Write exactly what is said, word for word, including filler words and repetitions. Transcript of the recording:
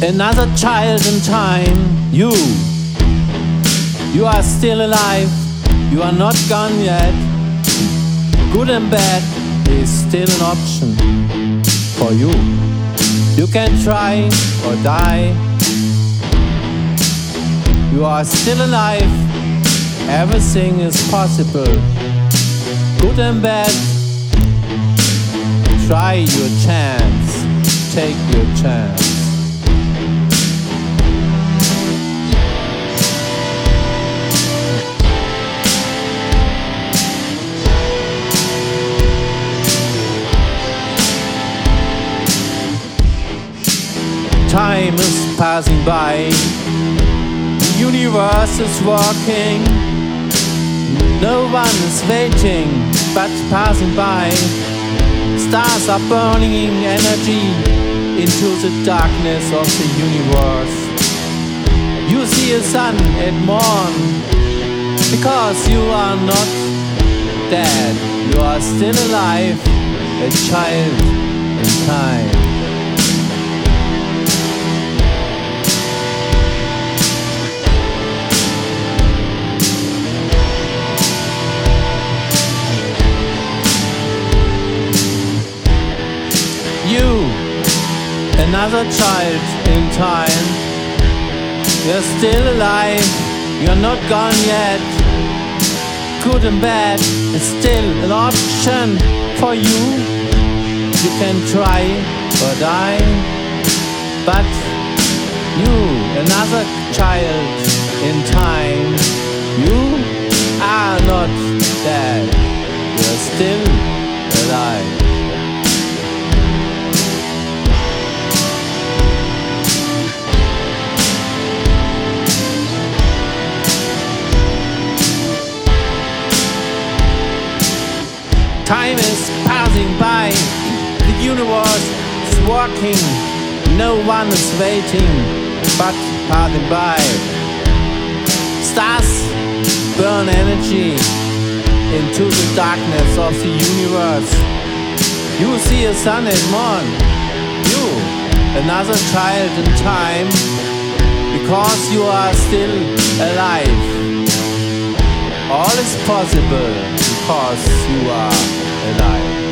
another child in time. You, you are still alive. You are not gone yet. Good and bad is still an option for you. You can try or die. You are still alive. Everything is possible. Good and bad. Try your chance. Take your chance. Time is passing by. The universe is walking. No one is waiting, but passing by. Stars are burning energy into the darkness of the universe. You see a sun at morn, because you are not dead. You are still alive, a child in time. You, another child in time. You're still alive, you're not gone yet. Good and bad is still an option for you. You can try or die, but you, another child in time. You are not dead, you're still alive. Time is passing by, the universe is walking, no one is waiting, but passing by. Stars burn energy into the darkness of the universe. You see a sun at morn, you, another child in time, because you are still alive. All is possible because you are alive.